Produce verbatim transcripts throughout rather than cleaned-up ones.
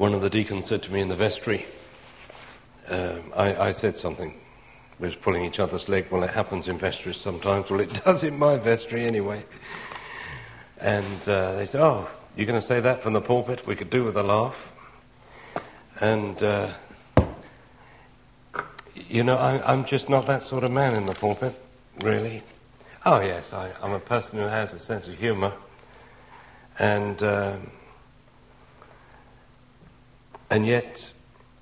one of the deacons said to me in the vestry, um, I, I said something, we was pulling each other's leg. Well, it happens in vestries sometimes. Well, it does in my vestry anyway. And uh, they said, oh, you're going to say that from the pulpit? We could do with a laugh. And, uh, you know, I, I'm just not that sort of man in the pulpit, really. Oh, yes, I, I'm a person who has a sense of humour. And, uh, and yet,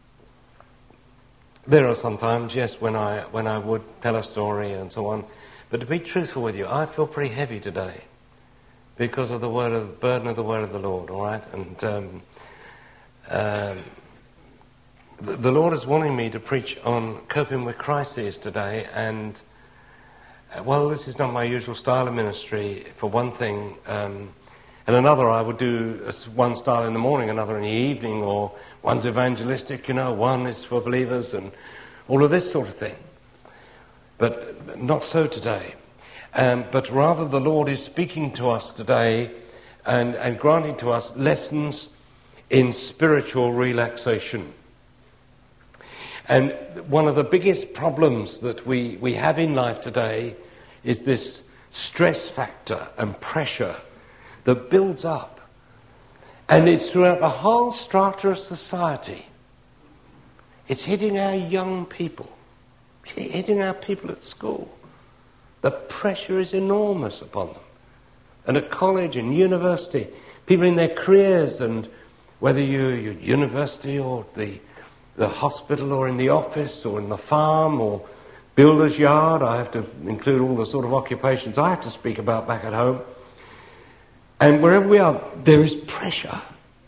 there are some times, yes, when I, when I would tell a story and so on. But to be truthful with you, I feel pretty heavy today because of the word of the burden of the word of the Lord, all right? And um, um, the, the Lord is wanting me to preach on coping with crises today. And, uh, well, this is not my usual style of ministry, for one thing. Um, and another, I would do one style in the morning, another in the evening, or one's evangelistic, you know, one is for believers, and all of this sort of thing. But not so today. Um, but rather the Lord is speaking to us today and, and granting to us lessons in spiritual relaxation. And one of the biggest problems that we, we have in life today is this stress factor and pressure that builds up. And it's throughout the whole strata of society. It's hitting our young people, hitting our people at school. The pressure is enormous upon them. And at college and university, people in their careers, and whether you're at university or the, the hospital or in the office or in the farm or builder's yard, I have to include all the sort of occupations I have to speak about back at home. And wherever we are, there is pressure.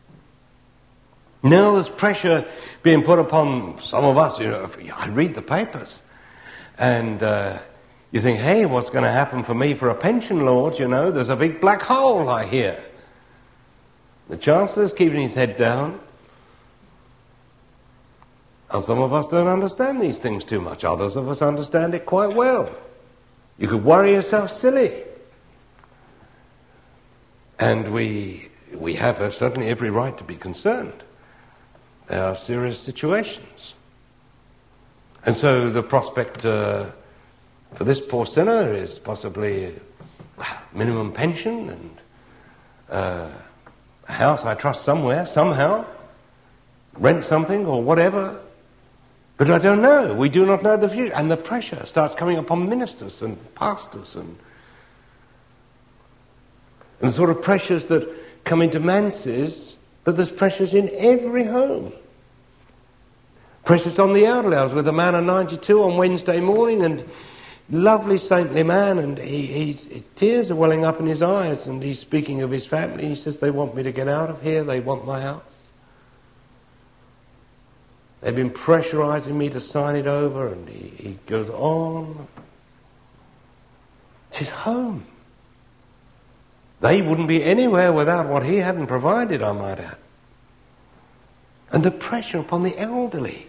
Now there's pressure being put upon some of us. You know, I read the papers, and uh, you think, hey, what's going to happen for me for a pension, Lord? You know, there's a big black hole, I hear. The Chancellor's keeping his head down. And some of us don't understand these things too much. Others of us understand it quite well. You could worry yourself silly. And we we have uh, certainly every right to be concerned. There are serious situations. And so the prospect uh, for this poor sinner is possibly uh, minimum pension and uh, a house, I trust, somewhere, somehow, rent something or whatever. But I don't know. We do not know the future. And the pressure starts coming upon ministers and pastors and And the sort of pressures that come into manses, but there's pressures in every home. Pressures on the elderly. I was with a man of ninety-two on Wednesday morning, and lovely saintly man, and he, he's, tears are welling up in his eyes, and he's speaking of his family. He says, they want me to get out of here, they want my house. They've been pressurising me to sign it over, and he, he goes on. It's his home. They wouldn't be anywhere without what he hadn't provided, I might add. And the pressure upon the elderly.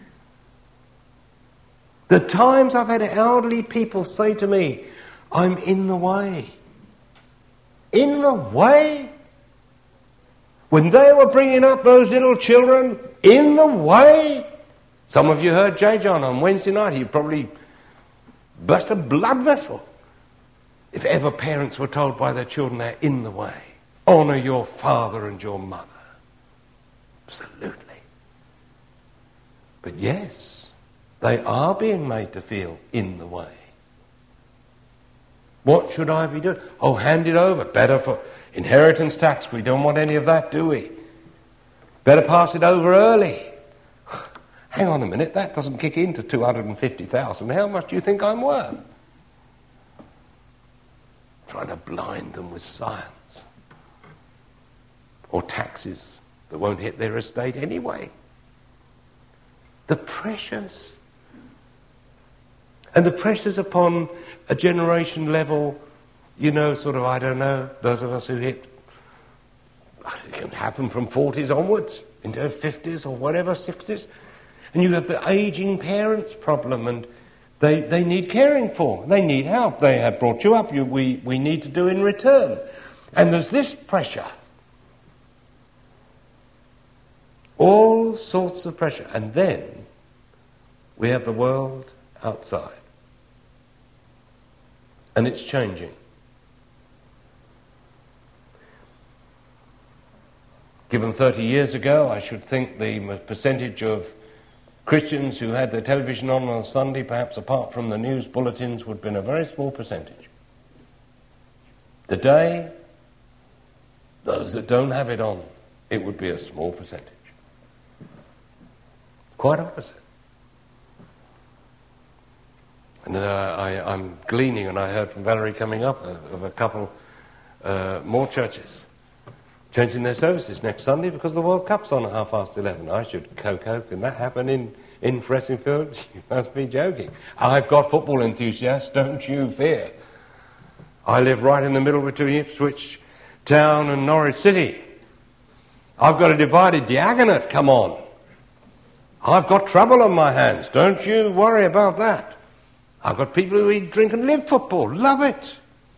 The times I've had elderly people say to me, I'm in the way. In the way? When they were bringing up those little children, in the way? Some of you heard J. John on Wednesday night. He probably burst a blood vessel. If ever parents were told by their children they're in the way, honour your father and your mother. Absolutely. But yes, they are being made to feel in the way. What should I be doing? Oh, hand it over. Better for inheritance tax. We don't want any of that, do we? Better pass it over early. Hang on a minute, that doesn't kick into two hundred fifty thousand. How much do you think I'm worth? Trying to blind them with science. Or taxes that won't hit their estate anyway. The pressures. And the pressures upon a generation level, you know, sort of, I don't know, those of us who hit, it can happen from forties onwards, into fifties or whatever, sixties. And you have the ageing parents problem, and They they need caring for. They need help. They have brought you up. You, we, we need to do in return. And there's this pressure. All sorts of pressure. And then we have the world outside. And it's changing. Given thirty years ago, I should think the percentage of Christians who had their television on on a Sunday, perhaps apart from the news bulletins, would have been a very small percentage. Today, those that don't have it on, it would be a small percentage. Quite opposite. And uh, I, I'm gleaning, and I heard from Valerie coming up, uh, of a couple uh, more churches changing their services next Sunday because the World Cup's on at half past eleven. I should Coco. Can that happen in, in Fressingfield? You must be joking. I've got football enthusiasts, don't you fear. I live right in the middle between Ipswich Town and Norwich City. I've got a divided diagonate, come on. I've got trouble on my hands, don't you worry about that. I've got people who eat, drink and live football, love it.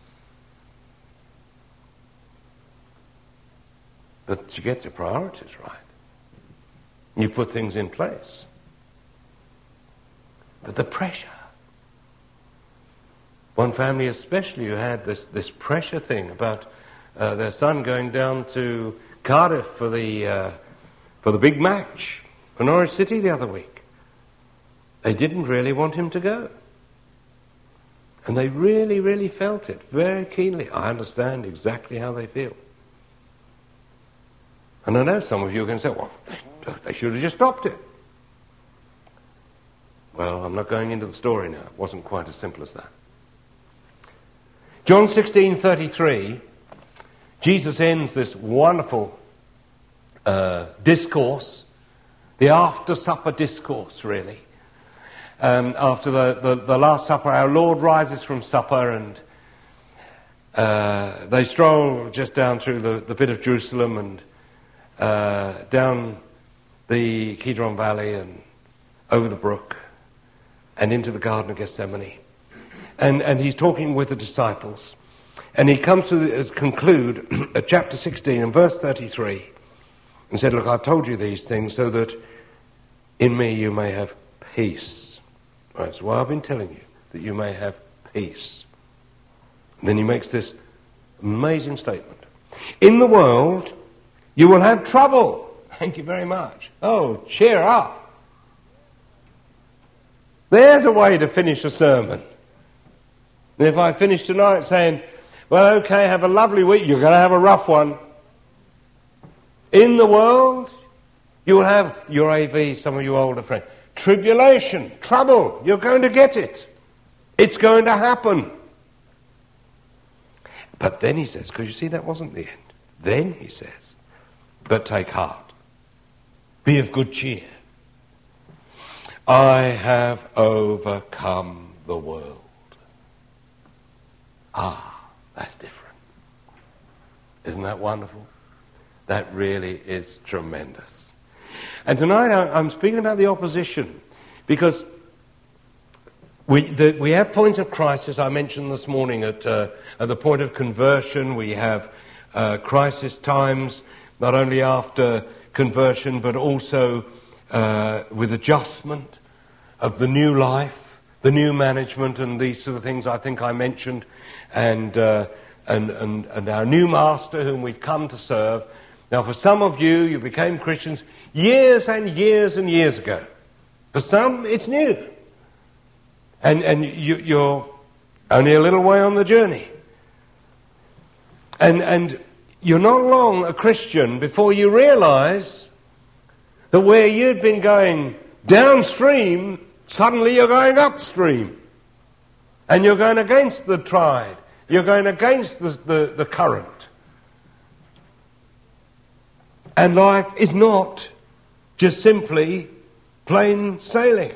But you get your priorities right. You put things in place. But the pressure. One family especially who had this, this pressure thing about uh, their son going down to Cardiff for the uh, for the big match for Norwich City the other week. They didn't really want him to go. And they really, really felt it very keenly. I understand exactly how they feel. And I know some of you are going to say, well, they, they should have just stopped it. Well, I'm not going into the story now. It wasn't quite as simple as that. John sixteen thirty-three, Jesus ends this wonderful uh, discourse, the after-supper discourse, really. Um, after the, the, the Last Supper, our Lord rises from supper and uh, they stroll just down through the, the bit of Jerusalem and uh, down the Kidron Valley and over the brook and into the Garden of Gethsemane. And, and he's talking with the disciples. And he comes to the, uh, conclude at chapter sixteen and verse thirty-three and said, look, I've told you these things so that in me you may have peace. Right, so I've been telling you that you may have peace. And then he makes this amazing statement. In the world, you will have trouble. Thank you very much. Oh, cheer up. There's a way to finish a sermon. And if I finish tonight saying, well, okay, have a lovely week, you're going to have a rough one. In the world, you will have your A V, some of you older friends. Tribulation, trouble, you're going to get it. It's going to happen. But then he says, because you see that wasn't the end. Then he says, but take heart. Be of good cheer. I have overcome the world. Ah, that's different. Isn't that wonderful? That really is tremendous. And tonight I'm speaking about the opposition because we the, we have points of crisis. I mentioned this morning at, uh, at the point of conversion. We have uh, crisis times, not only after conversion but also uh, with adjustment of the new life, the new management and these sort of things I think I mentioned, and, uh, and, and, and our new master whom we've come to serve. Now for some of you, you became Christians years and years and years ago. For some, it's new. And, and you, you're only a little way on the journey. And, and you're not long a Christian before you realise that where you'd been going downstream, suddenly you're going upstream. And you're going against the tide. You're going against the, the, the current. And life is not just simply plain sailing.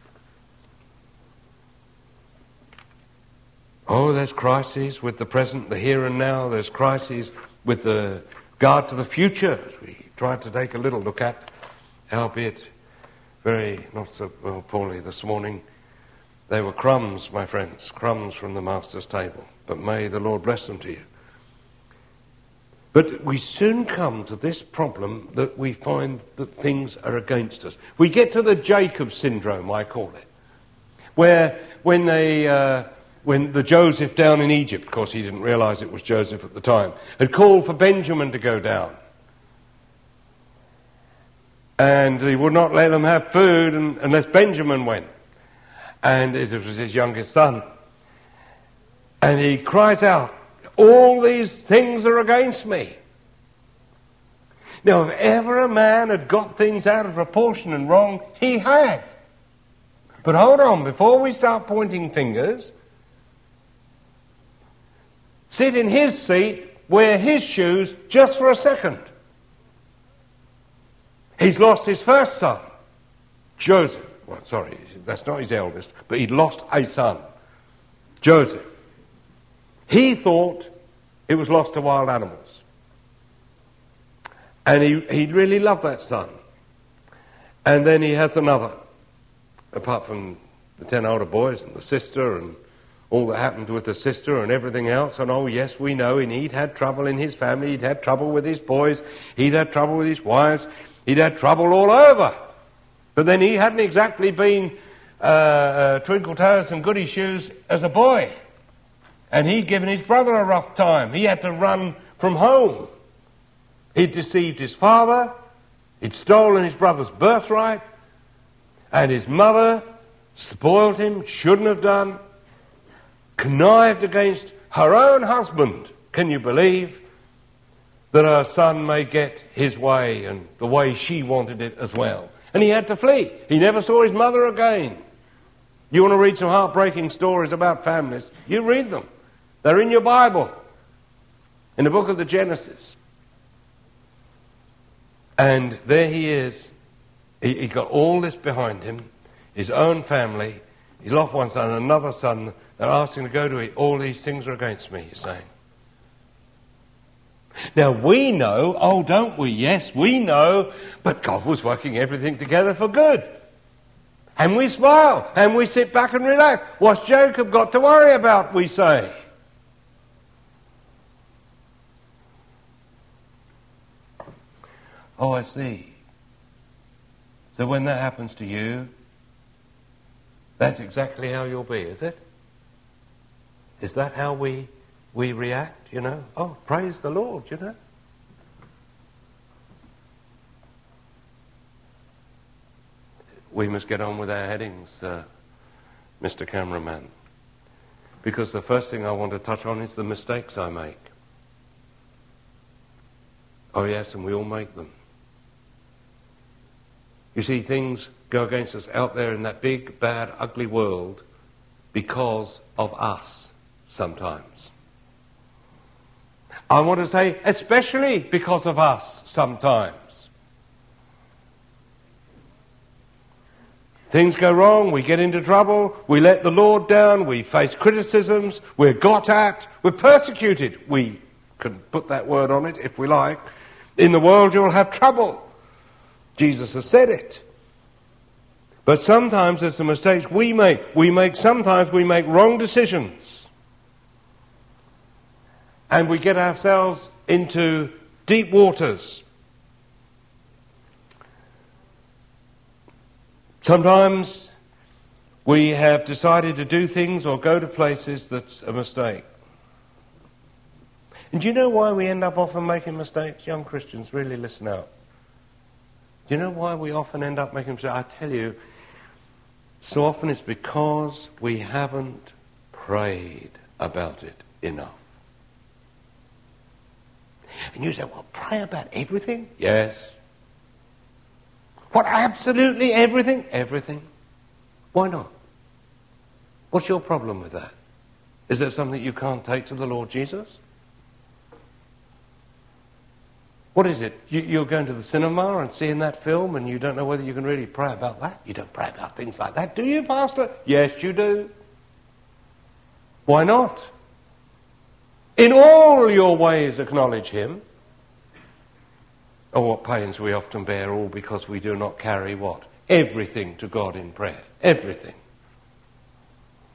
Oh, there's crises with the present, the here and now. There's crises with the regard to the future, as we tried to take a little look at, albeit very, not so well, poorly this morning. They were crumbs, my friends, crumbs from the Master's table. But may the Lord bless them to you. But we soon come to this problem that we find that things are against us. We get to the Jacob syndrome, I call it, where when they, uh, when the Joseph down in Egypt, of course he didn't realise it was Joseph at the time, had called for Benjamin to go down. And he would not let them have food and, unless Benjamin went. And it was his youngest son. And he cries out, all these things are against me. Now, if ever a man had got things out of proportion and wrong, he had. But hold on, before we start pointing fingers, sit in his seat, wear his shoes just for a second. He's lost his first son, Joseph. Well, sorry, that's not his eldest, but he'd lost a son, Joseph. He thought it was lost to wild animals. And he, he really loved that son. And then he has another, apart from the ten older boys and the sister and all that happened with the sister and everything else. And oh, yes, we know, and he'd had trouble in his family, he'd had trouble with his boys, he'd had trouble with his wives, he'd had trouble all over. But then he hadn't exactly been uh, uh, twinkle toes and goody shoes as a boy. And he'd given his brother a rough time. He had to run from home. He'd deceived his father. He'd stolen his brother's birthright. And his mother spoiled him, shouldn't have done. Connived against her own husband. Can you believe that her son may get his way and the way she wanted it as well? And he had to flee. He never saw his mother again. You want to read some heartbreaking stories about families? You read them. They're in your Bible, in the book of the Genesis. And there he is. He, he got all this behind him, his own family. He's lost one son, another son. They're asking to go to it. All these things are against me, he's saying. Now we know, oh, don't we? Yes, we know, but God was working everything together for good. And we smile, and we sit back and relax. What's Jacob got to worry about, we say? Oh, I see. So when that happens to you, that's exactly how you'll be, is it? Is that how we we react, you know? Oh, praise the Lord, you know? We must get on with our headings, uh, Mister Cameraman. Because the first thing I want to touch on is the mistakes I make. Oh yes, and we all make them. You see, things go against us out there in that big, bad, ugly world because of us sometimes. I want to say especially because of us sometimes. Things go wrong, we get into trouble, we let the Lord down, we face criticisms, we're got at, we're persecuted. We can put that word on it if we like. In the world you'll have trouble. Jesus has said it. But sometimes there's the mistakes we make. We make, sometimes we make wrong decisions. And we get ourselves into deep waters. Sometimes we have decided to do things or go to places that's a mistake. And do you know why we end up often making mistakes? Young Christians, really listen out. Do you know why we often end up making mistakes? I tell you, so often it's because we haven't prayed about it enough. And you say, well, pray about everything? Yes. What, absolutely everything? Everything. Why not? What's your problem with that? Is there something you can't take to the Lord Jesus? What is it? You, you're going to the cinema and seeing that film and you don't know whether you can really pray about that? You don't pray about things like that, do you, Pastor? Yes, you do. Why not? In all your ways acknowledge him. Oh, what pains we often bear, all because we do not carry what? Everything to God in prayer. Everything.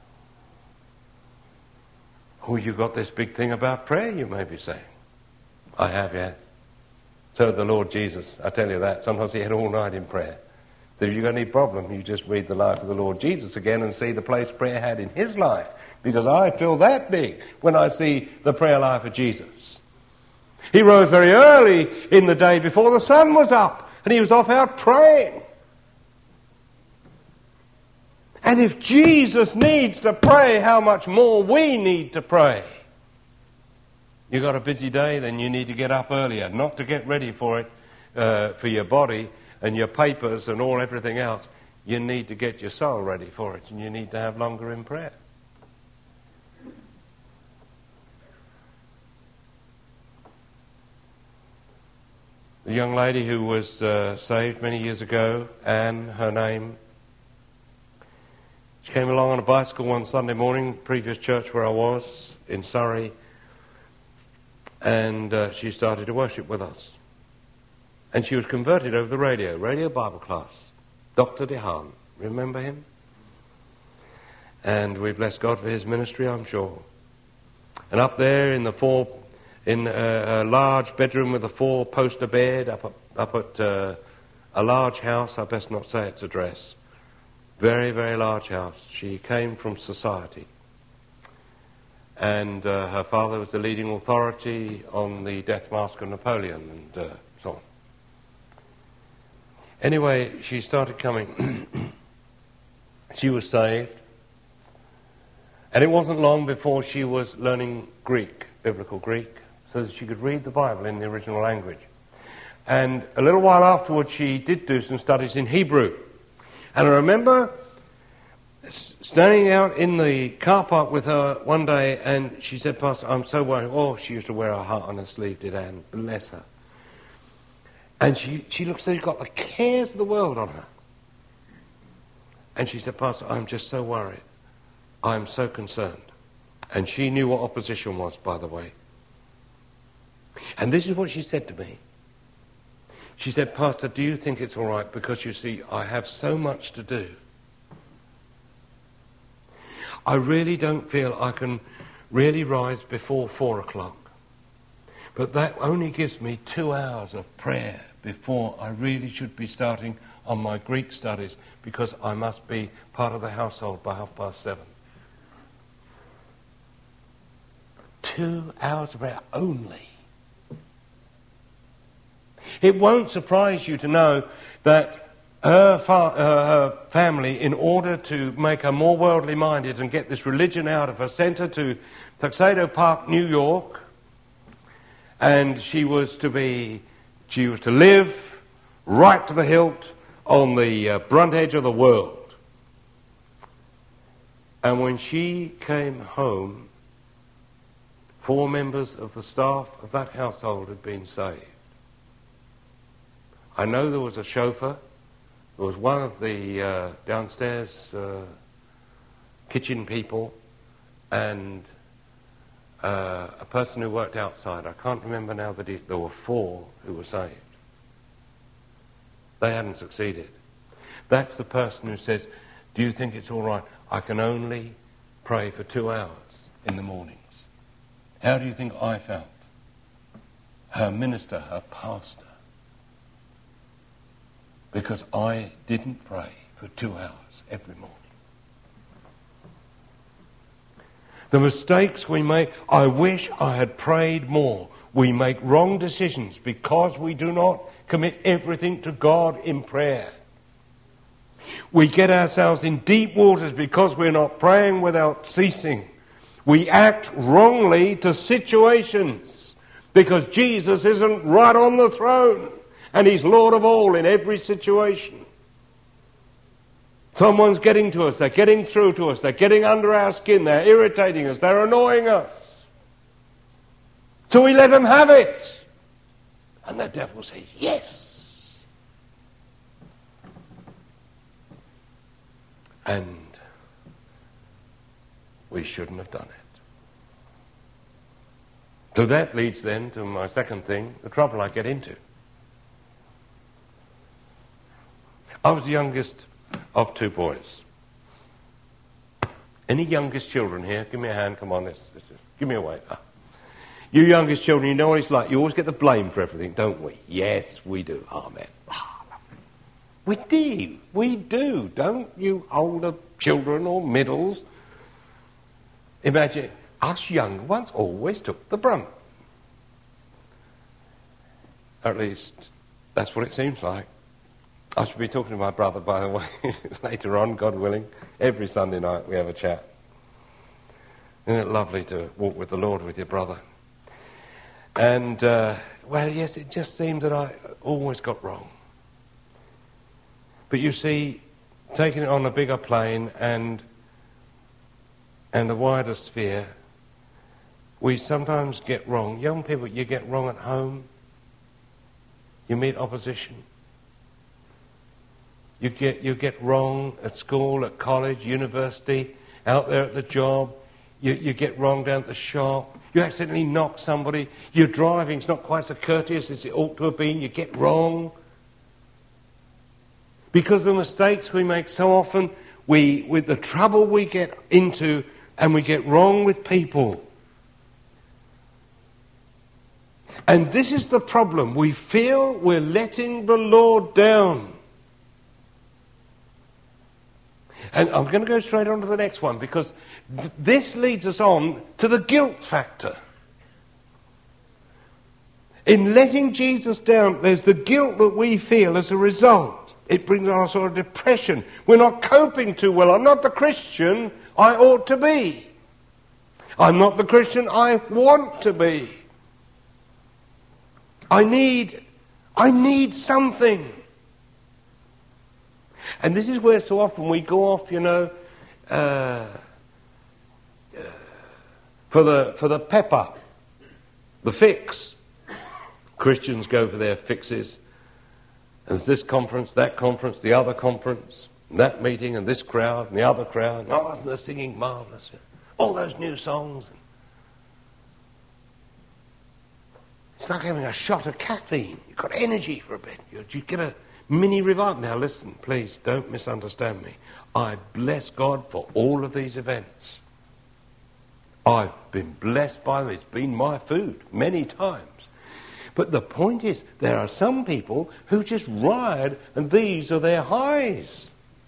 Oh, you got this big thing about prayer, you may be saying. I have, yes. So the Lord Jesus, I tell you that. Sometimes he had all night in prayer. So if you've got any problem, you just read the life of the Lord Jesus again and see the place prayer had in his life. Because I feel that big when I see the prayer life of Jesus. He rose very early in the day before the sun was up, and he was off out praying. And if Jesus needs to pray, how much more we need to pray. You've got a busy day, then you need to get up earlier, not to get ready for it, uh, for your body and your papers and all everything else. You need to get your soul ready for it, and you need to have longer in prayer. The young lady who was uh, saved many years ago, Anne, her name, she came along on a bicycle one Sunday morning, previous church where I was, in Surrey, and uh, she started to worship with us. And she was converted over the radio, Radio Bible Class. Doctor DeHaan, remember him? And we bless God for his ministry, I'm sure. And up there in the four, in a, a large bedroom with a four-poster bed, up, up at uh, a large house, I best not say its address, very, very large house. She came from society. And uh, her father was the leading authority on the death mask of Napoleon and uh, so on. Anyway, she started coming. She was saved. And it wasn't long before she was learning Greek, biblical Greek, so that she could read the Bible in the original language. And a little while afterwards, she did do some studies in Hebrew. And I remember standing out in the car park with her one day, and she said, Pastor, I'm so worried. Oh, she used to wear her heart on her sleeve, did Anne? Bless her. And she, she looks like she's got the cares of the world on her. And she said, Pastor, I'm just so worried. I'm so concerned. And she knew what opposition was, by the way. And this is what she said to me. She said, Pastor, do you think it's all right? Because, you see, I have so much to do. I really don't feel I can really rise before four o'clock. But that only gives me two hours of prayer before I really should be starting on my Greek studies, because I must be part of the household by half past seven. Two hours of prayer only. It won't surprise you to know that her, fa- uh, her family, in order to make her more worldly minded and get this religion out of her, sent her to Tuxedo Park, New York, and she was to be, she was to live right to the hilt on the uh, brunt edge of the world. And when she came home, four members of the staff of that household had been saved. I know there was a chauffeur. There was one of the uh, downstairs uh, kitchen people, and uh, a person who worked outside. I can't remember now that it, there were four who were saved. They hadn't succeeded. That's the person who says, do you think it's all right? I can only pray for two hours in the mornings. How do you think I felt? Her minister, her pastor. Because I didn't pray for two hours every morning. The mistakes we make, I wish I had prayed more. We make wrong decisions because we do not commit everything to God in prayer. We get ourselves in deep waters because we're not praying without ceasing. We act wrongly to situations because Jesus isn't right on the throne. And he's Lord of all in every situation. Someone's getting to us, they're getting through to us, they're getting under our skin, they're irritating us, they're annoying us. So we let them have it. And the devil says, yes. And we shouldn't have done it. So that leads then to my second thing, the trouble I get into. I was the youngest of two boys. Any youngest children here? Give me a hand, come on, let's, let's just, give me a wave. Ah. You youngest children, you know what it's like. You always get the blame for everything, don't we? Yes, we do. Amen. We do. We do. Don't you older children or middles? Imagine, us younger ones always took the brunt. At least, that's what it seems like. I should be talking to my brother, by the way, later on, God willing. Every Sunday night we have a chat. Isn't it lovely to walk with the Lord with your brother? And, uh, well, yes, it just seemed that I always got wrong. But you see, taking it on a bigger plane and and a wider sphere, we sometimes get wrong. Young people, you get wrong at home. You meet opposition. You get you get wrong at school, at college, university, out there at the job. You, you get wrong down at the shop. You accidentally knock somebody. Your driving's not quite so courteous as it ought to have been. You get wrong. Because of the mistakes we make so often, we, with the trouble we get into, and we get wrong with people. And this is the problem. We feel we're letting the Lord down. And I'm going to go straight on to the next one, because th- this leads us on to the guilt factor. In letting Jesus down, there's the guilt that we feel as a result. It brings on a sort of depression. We're not coping too well. I'm not the Christian I ought to be. I'm not the Christian I want to be. I need, I need something. And this is where so often we go off, you know, uh, uh, for the for the pepper, the fix. Christians go for their fixes. There's this conference, that conference, the other conference, and that meeting, and this crowd, and the other crowd. Oh, isn't the singing marvellous? All those new songs. It's like having a shot of caffeine. You've got energy for a bit. You, you get a mini revival. Now listen, please, don't misunderstand me. I bless God for all of these events. I've been blessed by them. It's been my food many times. But the point is, there are some people who just ride, and these are their highs.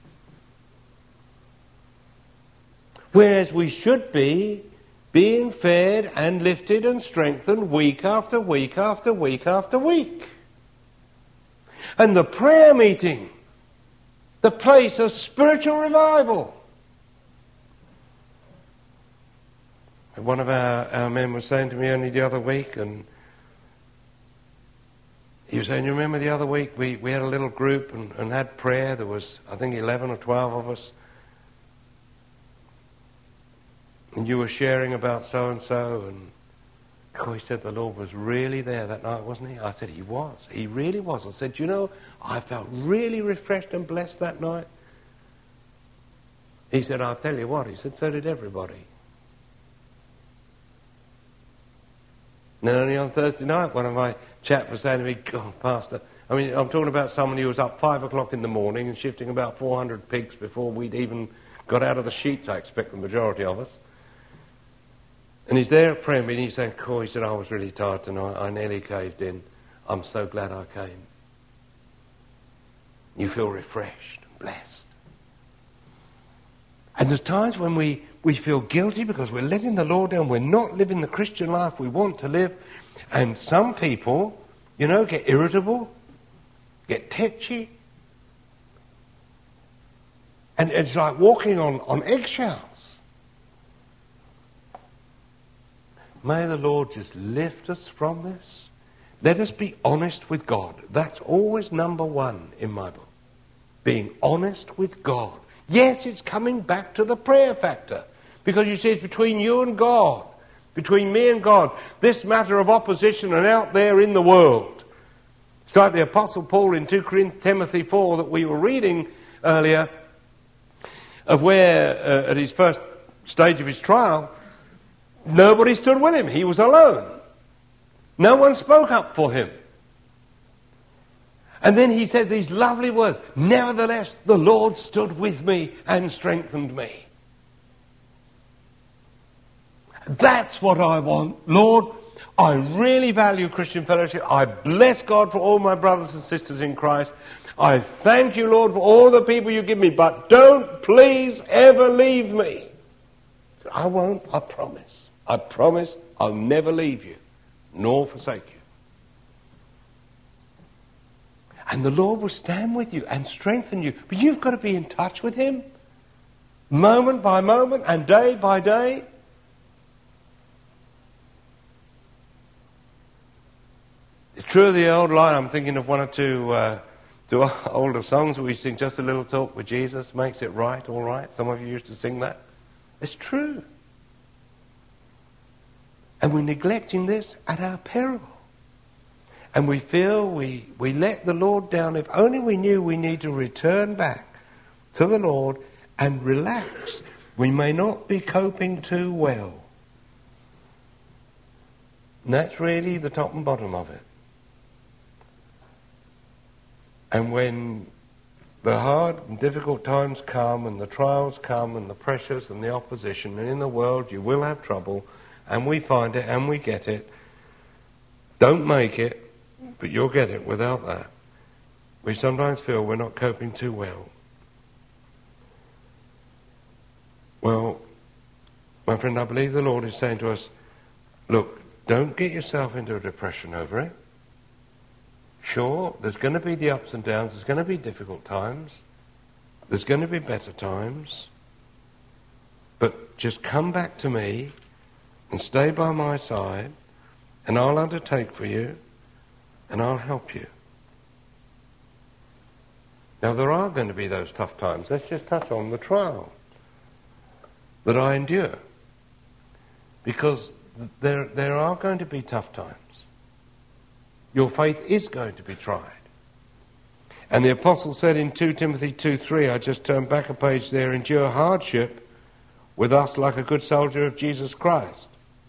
Whereas we should be being fed and lifted and strengthened week after week after week after week. And the prayer meeting, the place of spiritual revival. One of our, our men was saying to me only the other week, and he was saying, you remember the other week we, we had a little group and, and had prayer. There was, I think, eleven or twelve of us. And you were sharing about so-and-so, and oh, he said the Lord was really there that night, wasn't he? I said, he was. He really was. I said, you know, I felt really refreshed and blessed that night. He said, I'll tell you what. He said, so did everybody. And then only on Thursday night, one of my chaps was saying to me, oh, Pastor, I mean, I'm talking about someone who was up five o'clock in the morning and shifting about four hundred pigs before we'd even got out of the sheets, I expect the majority of us. And he's there at prayer meeting, he's saying, oh, he said, I was really tired tonight, I nearly caved in. I'm so glad I came. You feel refreshed and blessed. And there's times when we, we feel guilty because we're letting the Lord down, we're not living the Christian life we want to live. And some people, you know, get irritable, get tetchy. And it's like walking on, on eggshells. May the Lord just lift us from this. Let us be honest with God. That's always number one in my book. Being honest with God. Yes, it's coming back to the prayer factor. Because you see, it's between you and God. Between me and God. This matter of opposition and out there in the world. It's like the Apostle Paul in Second Timothy four that we were reading earlier, of where, uh, at his first stage of his trial, nobody stood with him. He was alone. No one spoke up for him. And then he said these lovely words, nevertheless, the Lord stood with me and strengthened me. That's what I want. Lord, I really value Christian fellowship. I bless God for all my brothers and sisters in Christ. I thank you, Lord, for all the people you give me, but don't please ever leave me. I won't, I promise. I promise I'll never leave you, nor forsake you. And the Lord will stand with you and strengthen you. But you've got to be in touch with him, moment by moment and day by day. It's true of the old line. I'm thinking of one or two, uh, two older songs where we sing, just a little talk with Jesus makes it right, all right. Some of you used to sing that. It's true. And we're neglecting this at our peril. And we feel we, we let the Lord down. If only we knew we need to return back to the Lord and relax. We may not be coping too well. And that's really the top and bottom of it. And when the hard and difficult times come and the trials come and the pressures and the opposition, and in the world you will have trouble, and we find it and we get it, don't make it, but you'll get it without that. We sometimes feel we're not coping too well. Well, my friend, I believe the Lord is saying to us, look, don't get yourself into a depression over it. Sure, there's going to be the ups and downs, there's going to be difficult times, there's going to be better times, but just come back to me and stay by my side, and I'll undertake for you, and I'll help you. Now, there are going to be those tough times. Let's just touch on the trial that I endure, because there, there are going to be tough times. Your faith is going to be tried. And the apostle said in Second Timothy two three, I just turned back a page there, endure hardship with us like a good soldier of Jesus Christ.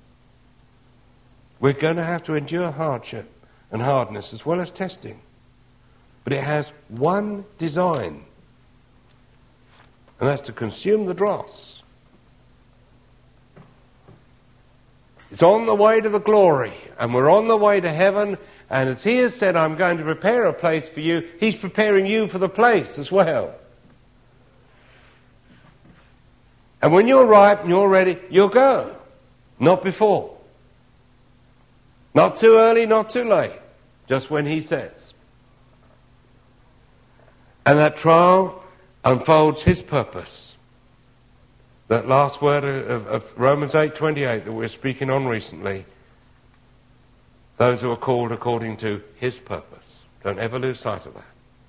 We're going to have to endure hardship and hardness as well as testing. But it has one design, and that's to consume the dross. It's on the way to the glory, and we're on the way to heaven. And as he has said, I'm going to prepare a place for you, he's preparing you for the place as well. And when you're ripe and you're ready, you'll go. Not before. Not too early, not too late. Just when he says. And that trial unfolds his purpose. That last word of, of Romans eight twenty-eight that we're speaking on recently. Those who are called according to his purpose. Don't ever lose sight of that.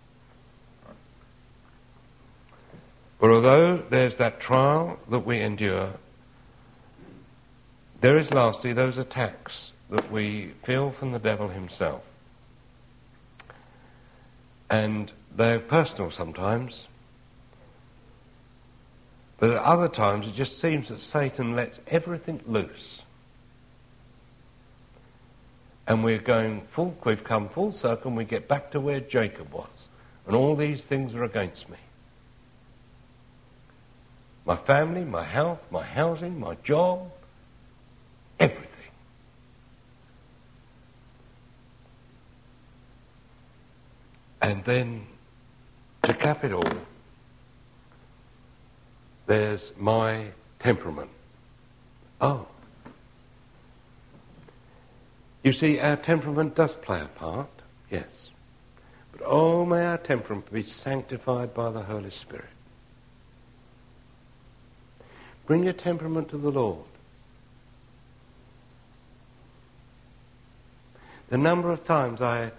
But although there's that trial that we endure, there is lastly those attacks that we feel from the devil himself. And they're personal sometimes. But at other times it just seems that Satan lets everything loose. And we're going full, we've come full circle and we get back to where Jacob was. And all these things are against me. My family, my health, my housing, my job, everything. And then, to cap it all, there's my temperament. Oh. You see, our temperament does play a part, yes. But oh, may our temperament be sanctified by the Holy Spirit. Bring your temperament to the Lord. The number of times I,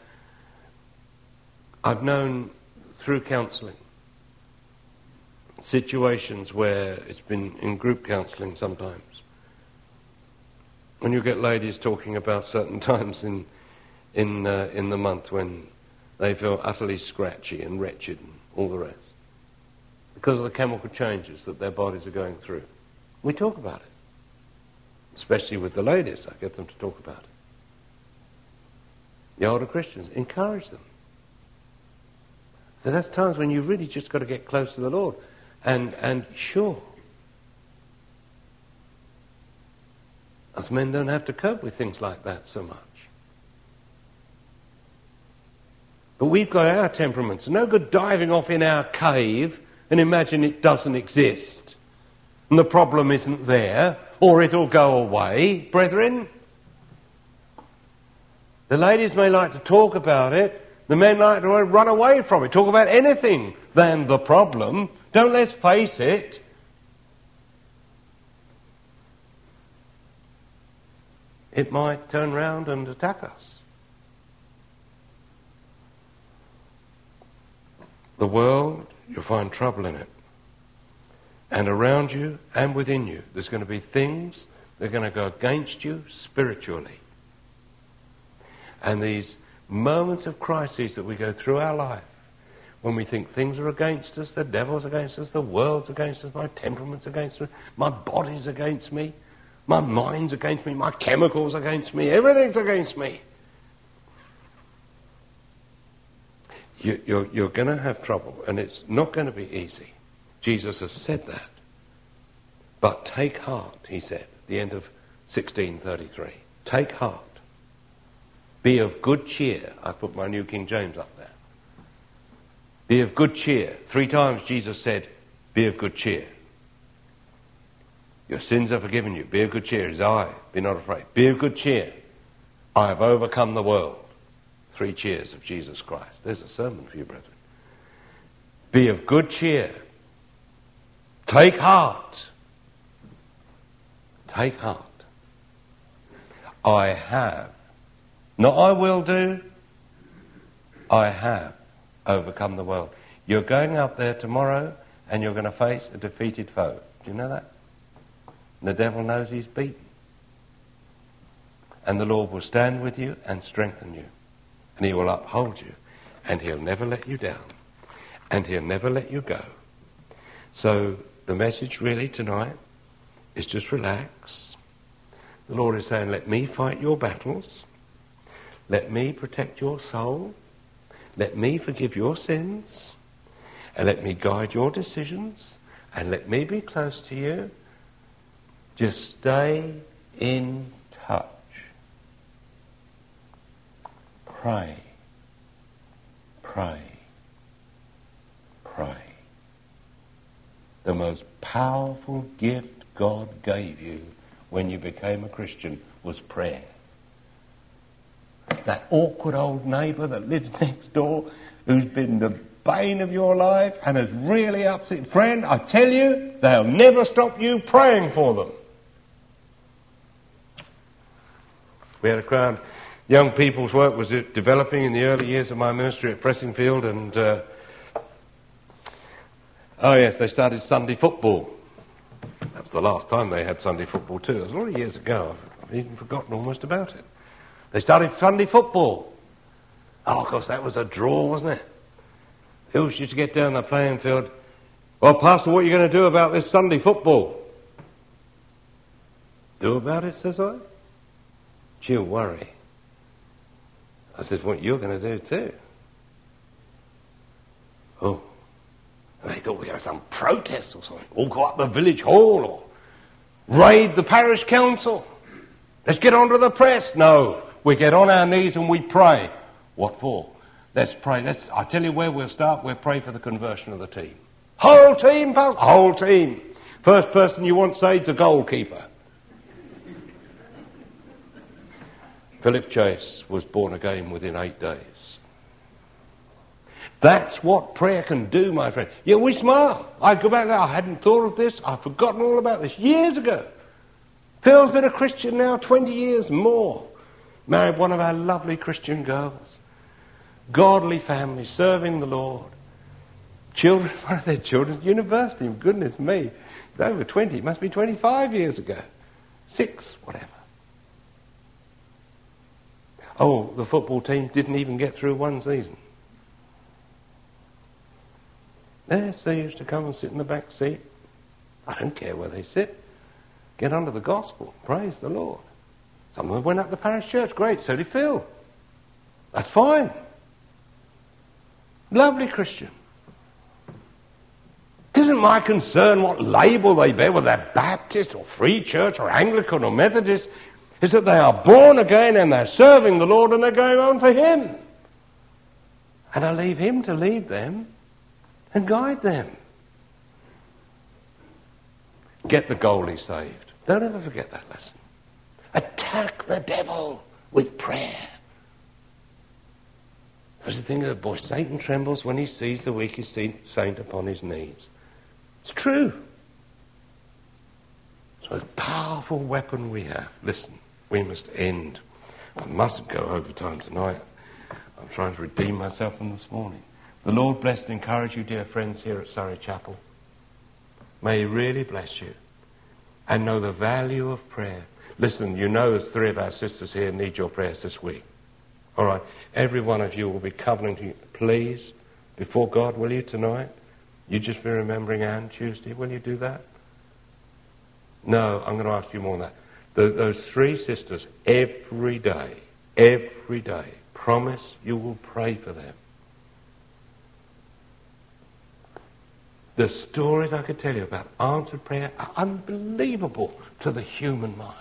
I've known through counselling situations where it's been in group counselling sometimes. When you get ladies talking about certain times in in uh, in the month when they feel utterly scratchy and wretched and all the rest because of the chemical changes that their bodies are going through. We talk about it. Especially with the ladies, I get them to talk about it. The older Christians, encourage them. So that's times when you've really just got to get close to the Lord. And and sure, Us men don't have to cope with things like that so much. But we've got our temperaments. No good diving off in our cave and imagine it doesn't exist and the problem isn't there, or it'll go away, brethren. The ladies may like to talk about it, the men like to run away from it, talk about anything than the problem. Don't let's face it. It might turn round and attack us. The world, you'll find trouble in it. And around you and within you, there's going to be things that are going to go against you spiritually. And these moments of crises that we go through our life, when we think things are against us, the devil's against us, the world's against us, my temperament's against me, my body's against me, my mind's against me, my chemicals against me, everything's against me. You, you're, you're going to have trouble, and it's not going to be easy. Jesus has said that. But take heart, he said, at the end of sixteen thirty-three. Take heart. Be of good cheer. I put my New King James up there. Be of good cheer. Three times Jesus said, be of good cheer. Your sins are forgiven you. Be of good cheer. His eye, be not afraid. Be of good cheer. I have overcome the world. Three cheers of Jesus Christ. There's a sermon for you, brethren. Be of good cheer. Take heart. Take heart. I have. Not I will do. I have overcome the world. You're going out there tomorrow and you're going to face a defeated foe. Do you know that? And the devil knows he's beaten. And the Lord will stand with you and strengthen you. And he will uphold you. And he'll never let you down. And he'll never let you go. So the message really tonight is just relax. The Lord is saying, let me fight your battles. Let me protect your soul. Let me forgive your sins. And let me guide your decisions. And let me be close to you. Just stay in touch. Pray. Pray. Pray. The most powerful gift God gave you when you became a Christian was prayer. That awkward old neighbour that lives next door, who's been the bane of your life and has really upset. Friend, I tell you, they'll never stop you praying for them. We had a crowd. Young people's work was developing in the early years of my ministry at Pressingfield, and uh, oh yes, they started Sunday football. That was the last time they had Sunday football too. It was a lot of years ago. I've even forgotten almost about it. They started Sunday football. Oh, of course, that was a draw, wasn't it? Hills used to get down the playing field. Well, Pastor, what are you going to do about this Sunday football? Do about it, says I? She'll worry. I said, what you're going to do too? Oh. They thought we were going to have some protest or something. Or go up the village hall or raid the parish council. Let's get onto the press. No. We get on our knees and we pray. What for? Let's pray. Let's, I tell you where we'll start. We'll pray for the conversion of the team. Whole team, Pastor? Whole team. First person you want saved's a goalkeeper. Philip Chase was born again within eight days. That's what prayer can do, my friend. Yeah, we smile. I go back there. I hadn't thought of this. I've forgotten all about this years ago. Phil's been a Christian now twenty years more. Married one of our lovely Christian girls. Godly family, serving the Lord. Children, one of their children at university. Goodness me. It's over twenty. It must be twenty-five years ago. Six, whatever. Oh, the football team didn't even get through one season. Yes, they used to come and sit in the back seat. I don't care where they sit. Get under the gospel. Praise the Lord. Some of them went up to the parish church. Great, so did Phil. That's fine. Lovely Christian. It isn't my concern what label they bear, whether they're Baptist or Free Church or Anglican or Methodist. It's that they are born again and they're serving the Lord and they're going on for him. And I leave him to lead them and guide them. Get the goalie saved. Don't ever forget that lesson. Attack the devil with prayer. Because you think, oh boy, Satan trembles when he sees the weakest saint upon his knees. It's true. So a powerful weapon we have. Listen, we must end. I mustn't go over time tonight. I'm trying to redeem myself from this morning. The Lord bless and encourage you, dear friends, here at Surrey Chapel. May he really bless you and know the value of prayer. Listen, you know there's three of our sisters here need your prayers this week. All right, every one of you will be covenanting, please, before God, will you, tonight? You just be remembering Anne Tuesday. Will you do that? No, I'm going to ask you more than that. The, those three sisters, every day, every day, promise you will pray for them. The stories I could tell you about answered prayer are unbelievable to the human mind.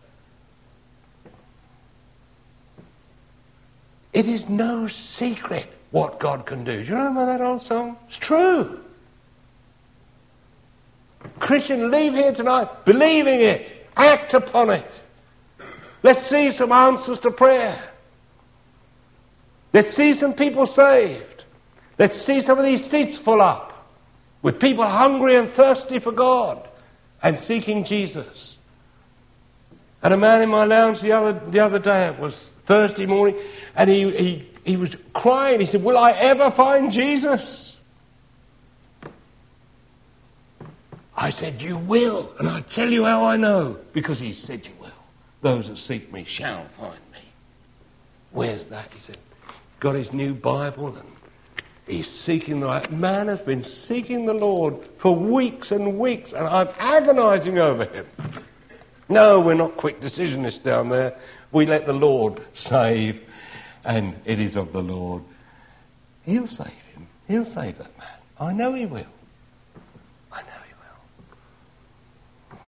It is no secret what God can do. Do you remember that old song? It's true. Christian, leave here tonight believing it. Act upon it. Let's see some answers to prayer. Let's see some people saved. Let's see some of these seats full up with people hungry and thirsty for God and seeking Jesus. And a man in my lounge the other the other day, it was Thursday morning, and he, he, he was crying. He said, will I ever find Jesus? I said, you will, and I tell you how I know, because he said you will. Those that seek me shall find me. Where's that? He said, got his new Bible, and he's seeking the right. Man has been seeking the Lord for weeks and weeks, and I'm agonizing over him. No, we're not quick decisionists down there. We let the Lord save, and it is of the Lord. He'll save him. He'll save that man. I know he will.